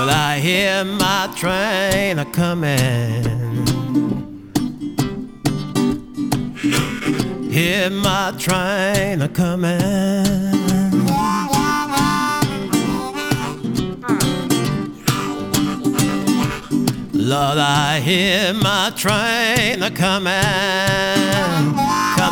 Well, I hear my train a coming. Hear my train a coming. Lord, I hear my train a coming.